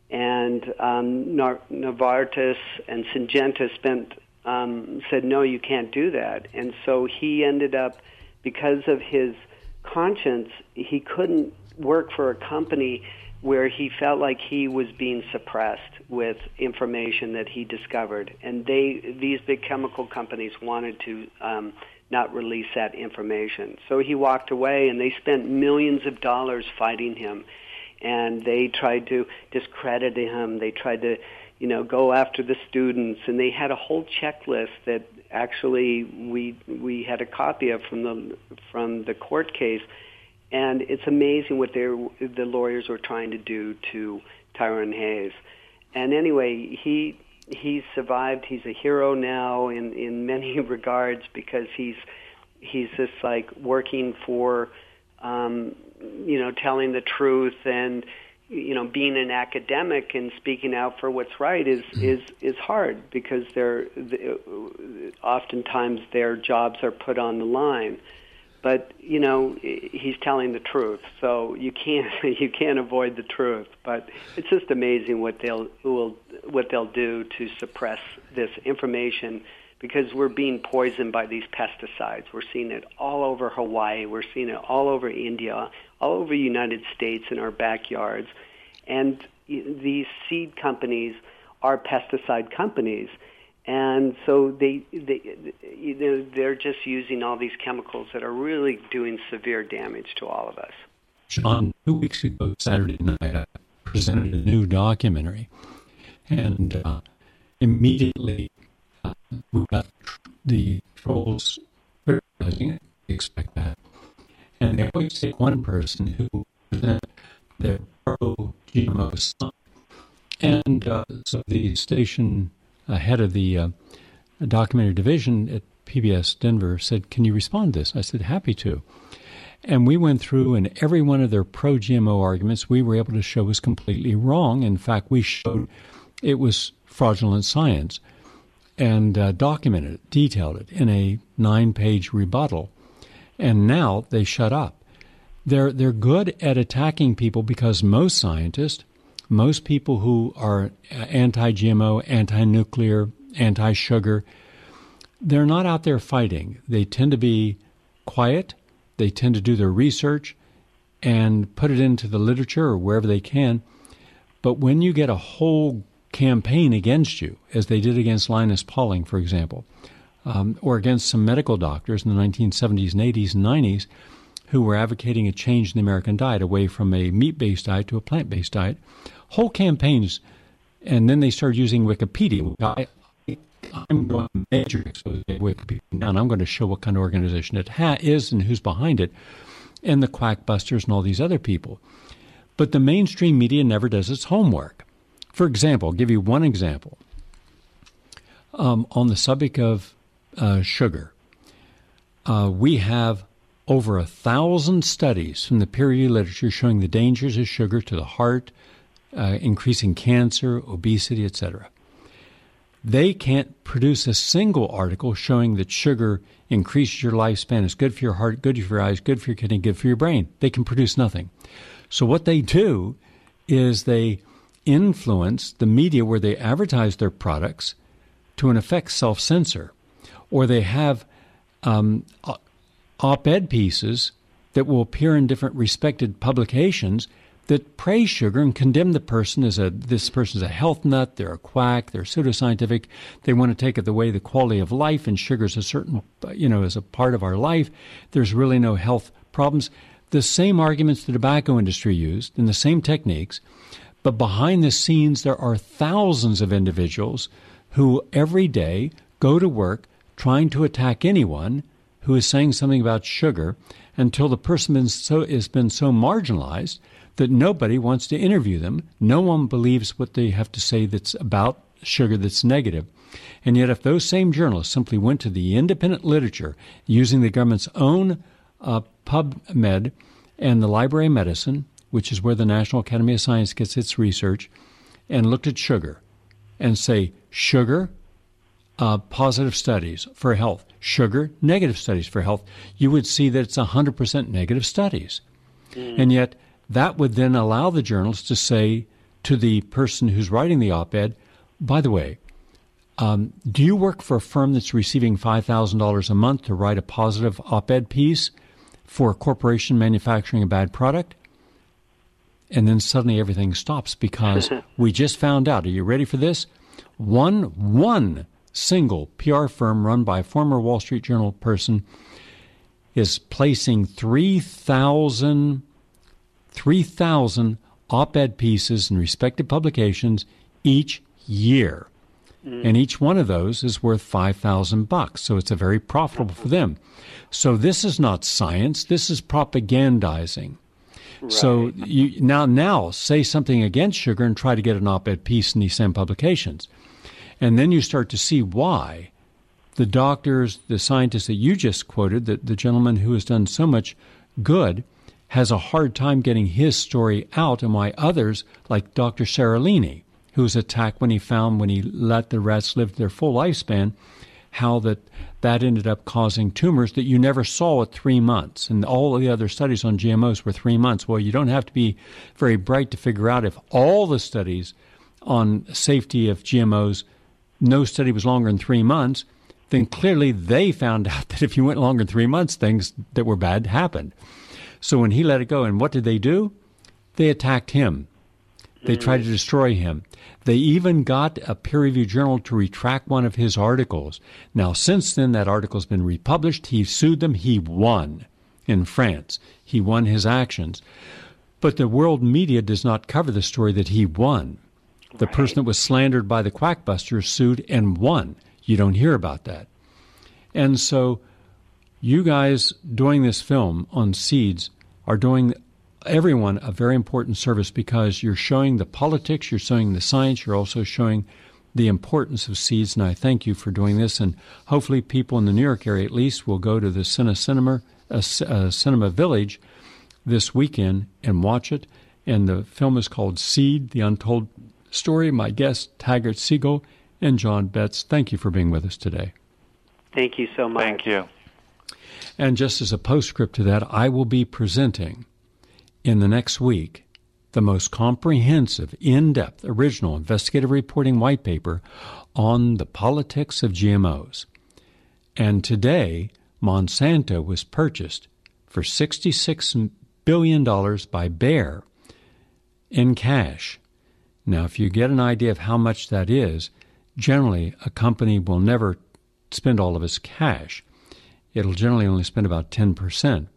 And um, Novartis and Syngenta spent um, said, no, you can't do that. And so he ended up, because of his conscience, he couldn't work for a company where he felt like he was being suppressed with information that he discovered. And they, these big chemical companies wanted to um, not release that information. So he walked away, and they spent millions of dollars fighting him. And they tried to discredit him. They tried to, you know, go after the students. And they had a whole checklist that actually we we had a copy of from the from the court case. And it's amazing what they're, the lawyers were trying to do to Tyrone Hayes. And anyway, he he survived. He's a hero now in, in many regards, because he's he's just like working for, um, you know, telling the truth, and, you know, being an academic and speaking out for what's right is is, is hard, because they're oftentimes their jobs are put on the line. But, you know, he's telling the truth, so you can't you can't avoid the truth. But it's just amazing what they'll will what they'll do to suppress this information, because we're being poisoned by these pesticides. We're seeing it all over Hawaii. We're seeing it all over India, all over the United States in our backyards. And these seed companies are pesticide companies. And so they, they, you know, they're just using all these chemicals that are really doing severe damage to all of us. John, two weeks ago, Saturday night, I presented a new documentary, and uh, immediately uh, we got the trolls criticizing it. We expect that. And they always take one person who presents their pro-G M O side. And uh, so the station uh, head of the uh, documentary division at P B S Denver said, "Can you respond to this?" I said, "Happy to." And we went through, and every one of their pro-G M O arguments we were able to show was completely wrong. In fact, we showed it was fraudulent science, and uh, documented it, detailed it in a nine-page rebuttal. And now they shut up. They're they're good at attacking people, because most scientists most people who are anti-G M O, anti-nuclear, anti-sugar, they're not out there fighting. They tend to be quiet. They tend to do their research and put it into the literature or wherever they can. But when you get a whole campaign against you, as they did against Linus Pauling, for example, um, or against some medical doctors in the nineteen seventies and eighties and nineties who were advocating a change in the American diet away from a meat-based diet to a plant-based diet, whole campaigns, and then they started using Wikipedia. I, I'm going to major expose Wikipedia now, and I'm going to show what kind of organization it ha- is and who's behind it, and the quackbusters and all these other people. But the mainstream media never does its homework. For example, I'll give you one example. Um, on the subject of uh, sugar, uh, we have over a thousand studies from the peer-reviewed literature showing the dangers of sugar to the heart, uh, increasing cancer, obesity, et cetera. They can't produce a single article showing that sugar increases your lifespan, is good for your heart, good for your eyes, good for your kidney, good for your brain. They can produce nothing. So what they do is they influence the media where they advertise their products to, in effect, self-censor. Or they have um, op-ed pieces that will appear in different respected publications that praise sugar and condemn the person as a, this person's a health nut, they're a quack, they're pseudoscientific, they want to take it away the quality of life, and sugar's a certain, you know, as a part of our life. There's really no health problems. The same arguments the tobacco industry used and the same techniques, but behind the scenes there are thousands of individuals who every day go to work trying to attack anyone who is saying something about sugar until the person been so, has been so marginalized that nobody wants to interview them. No one believes what they have to say that's about sugar that's negative. And yet if those same journalists simply went to the independent literature using the government's own uh, PubMed and the Library of Medicine, which is where the National Academy of Science gets its research, and looked at sugar and say, sugar, uh, positive studies for health, sugar, negative studies for health, you would see that it's one hundred percent negative studies. Mm. And yet that would then allow the journalist to say to the person who's writing the op-ed, by the way, um, do you work for a firm that's receiving five thousand dollars a month to write a positive op-ed piece for a corporation manufacturing a bad product? And then suddenly everything stops because we just found out, are you ready for this? One, one single P R firm run by a former Wall Street Journal person is placing three thousand three thousand op-ed pieces in respective publications each year. Mm. And each one of those is worth five thousand bucks. So it's a very profitable for them. So this is not science. This is propagandizing. Right. So you now, now say something against sugar and try to get an op-ed piece in these same publications. And then you start to see why the doctors, the scientists that you just quoted, the, the gentleman who has done so much good, has a hard time getting his story out, and why others, like Doctor Seralini, who was attacked when he found, when he let the rats live their full lifespan, how that that ended up causing tumors that you never saw at three months. And all the other studies on G M Os were three months. Well, you don't have to be very bright to figure out if all the studies on safety of G M Os, no study was longer than three months, then clearly they found out that if you went longer than three months, things that were bad happened. So when he let it go, and what did they do? They attacked him. They tried to destroy him. They even got a peer-reviewed journal to retract one of his articles. Now, since then, that article's been republished. He sued them. He won in France. He won his actions. But the world media does not cover the story that he won. The right. person that was slandered by the quackbusters sued and won. You don't hear about that. And so you guys doing this film on seeds are doing everyone a very important service, because you're showing the politics, you're showing the science, you're also showing the importance of seeds. And I thank you for doing this. And hopefully people in the New York area at least will go to the Cine Cinema, uh, uh, Cinema Village this weekend and watch it. And the film is called Seed, The Untold Story. My guests, Taggart Siegel and John Betts, thank you for being with us today. Thank you so much. Thank you. And just as a postscript to that, I will be presenting in the next week the most comprehensive, in-depth, original investigative reporting white paper on the politics of G M Os. And today, Monsanto was purchased for sixty-six billion dollars by Bayer in cash. Now, if you get an idea of how much that is, generally a company will never spend all of its cash. It'll generally only spend about ten percent.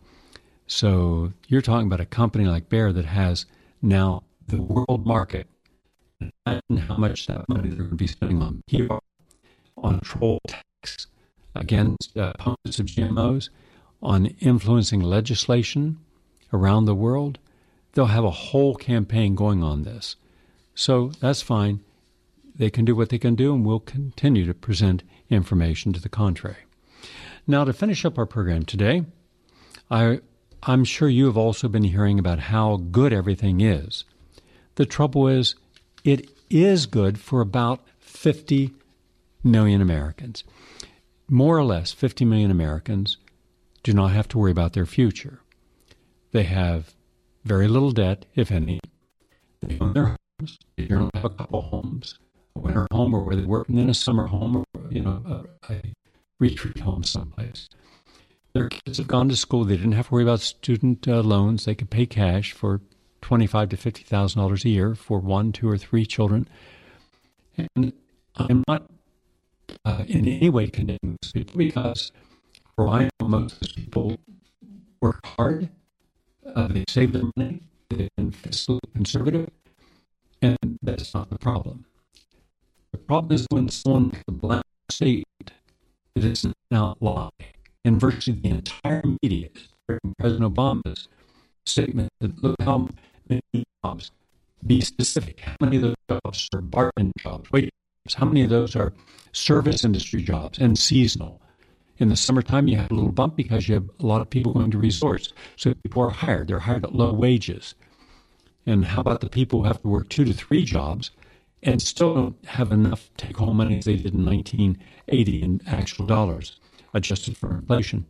So you're talking about a company like Bayer that has now the world market. Imagine how much that money they're going to be spending on P R, on troll tax against uh, opponents of G M Os, on influencing legislation around the world. They'll have a whole campaign going on this. So that's fine. They can do what they can do, and we'll continue to present information to the contrary. Now, to finish up our program today, I, I'm sure you have also been hearing about how good everything is. The trouble is, it is good for about fifty million Americans. More or less, fifty million Americans do not have to worry about their future. They have very little debt, if any. They own their homes. They generally have a couple homes, a winter home or where they work, and then a summer home or, you know, a, a retreat home someplace. Their kids have gone to school. They didn't have to worry about student uh, loans. They could pay cash for twenty-five thousand to fifty thousand dollars a year for one, two, or three children. And I'm not uh, in any way condemning those people, because for I know most of those people work hard. Uh, they save their money. They've been fiscally conservative. And that's not the problem. The problem is when someone makes a blank statement that is an outlaw. And virtually the entire media is spreading President Obama's statement that look how many jobs, be specific, how many of those jobs are bargain jobs, wait, how many of those are service industry jobs and seasonal. In the summertime, you have a little bump because you have a lot of people going to resorts. So people are hired. They're hired at low wages. And how about the people who have to work two to three jobs and still don't have enough take-home money as they did in nineteen eighty in actual dollars, adjusted for inflation?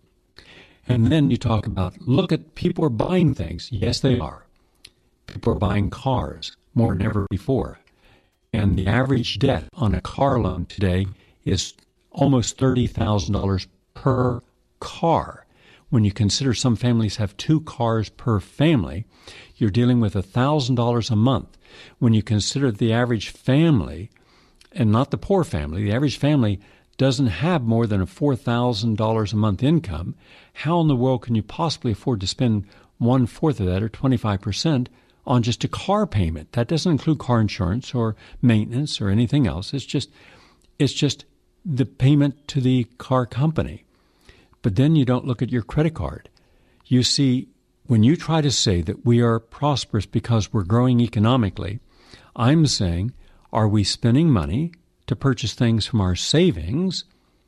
And then you talk about, look at people are buying things. Yes, they are. People are buying cars more than ever before. And the average debt on a car loan today is almost thirty thousand dollars per car. When you consider some families have two cars per family, you're dealing with one thousand dollars a month. When you consider the average family, and not the poor family, the average family doesn't have more than a four thousand dollars a month income, how in the world can you possibly afford to spend one-fourth of that, or twenty-five percent, on just a car payment? That doesn't include car insurance or maintenance or anything else. It's just, it's just the payment to the car company. But then you don't look at your credit card. You see, when you try to say that we are prosperous because we're growing economically, I'm saying, are we spending money to purchase things from our savings,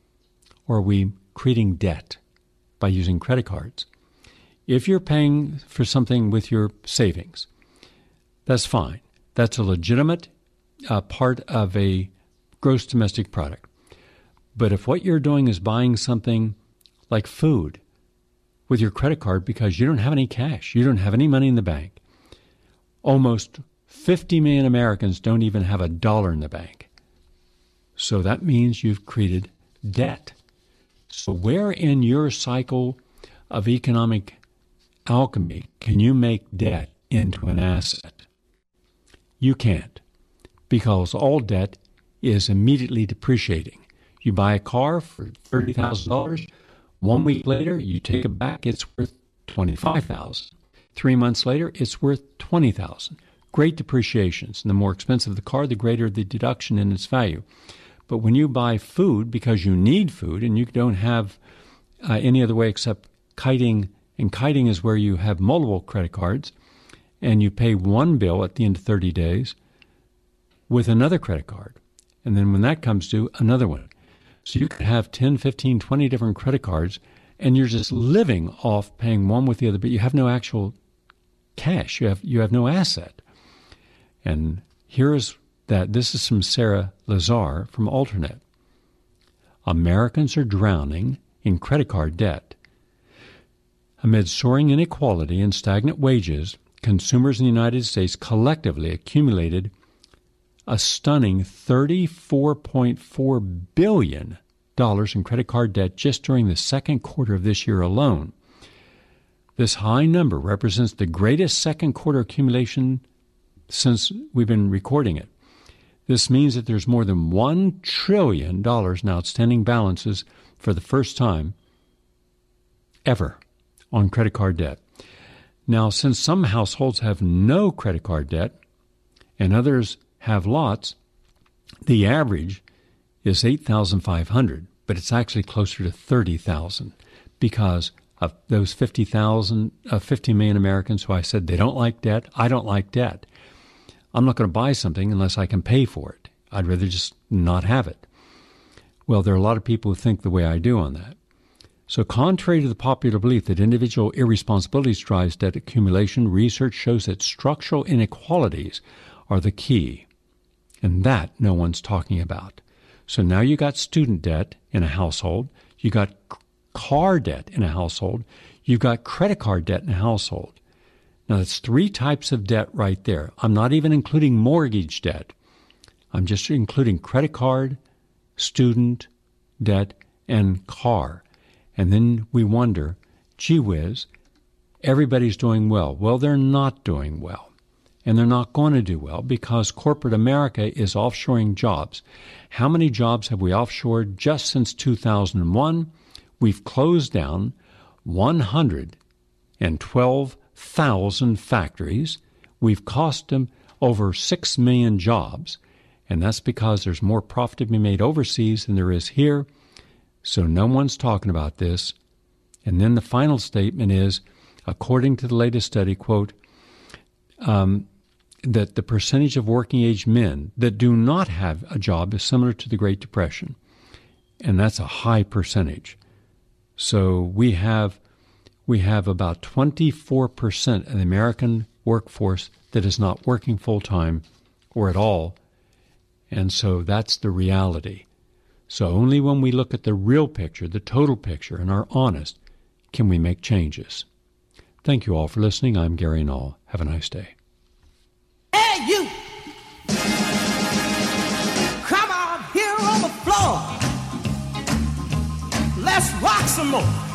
or are we creating debt by using credit cards? If you're paying for something with your savings, that's fine. That's a legitimate uh, part of a gross domestic product. But if what you're doing is buying something like food with your credit card because you don't have any cash, you don't have any money in the bank, almost fifty million Americans don't even have a dollar in the bank. So that means you've created debt. So where in your cycle of economic alchemy can you make debt into an asset? You can't, because all debt is immediately depreciating. You buy a car for thirty thousand dollars. One week later, you take it back, it's worth twenty-five thousand dollars. Three months later, it's worth twenty thousand dollars. Great depreciations. And the more expensive the car, the greater the deduction in its value. But when you buy food because you need food and you don't have uh, any other way except kiting, and kiting is where you have multiple credit cards, and you pay one bill at the end of thirty days with another credit card. And then when that comes due, another one. So you could have ten, fifteen, twenty different credit cards, and you're just living off paying one with the other, but you have no actual cash. You have you have no asset. And here's that. This is from Sarah Lazar from Alternet. Americans are drowning in credit card debt. Amid soaring inequality and stagnant wages, consumers in the United States collectively accumulated a stunning thirty-four point four billion dollars in credit card debt just during the second quarter of this year alone. This high number represents the greatest second quarter accumulation since we've been recording it. This means that there's more than one trillion dollars in outstanding balances for the first time ever on credit card debt. Now, since some households have no credit card debt and others have lots, the average is eight thousand five hundred, but it's actually closer to thirty thousand because of those fifty thousand, uh, fifty million Americans who I said they don't like debt. I don't like debt. I'm not going to buy something unless I can pay for it. I'd rather just not have it. Well, there are a lot of people who think the way I do on that. So contrary to the popular belief that individual irresponsibility drives debt accumulation, research shows that structural inequalities are the key. And that no one's talking about. So now you got student debt in a household, you got car debt in a household, you've got credit card debt in a household. Now that's three types of debt right there. I'm not even including mortgage debt. I'm just including credit card, student debt, and car. And then we wonder, gee whiz, everybody's doing well. Well, they're not doing well. And they're not going to do well because corporate America is offshoring jobs. How many jobs have we offshored just since two thousand one? We've closed down one hundred twelve thousand factories. We've cost them over six million jobs. And that's because there's more profit to be made overseas than there is here. So no one's talking about this. And then the final statement is, according to the latest study, quote, um, that the percentage of working-age men that do not have a job is similar to the Great Depression. And that's a high percentage. So we have we have about twenty-four percent of the American workforce that is not working full-time or at all. And so that's the reality. So only when we look at the real picture, the total picture, and are honest, can we make changes. Thank you all for listening. I'm Gary Null. Have a nice day. Hey, you! Come on here on the floor. Let's rock some more.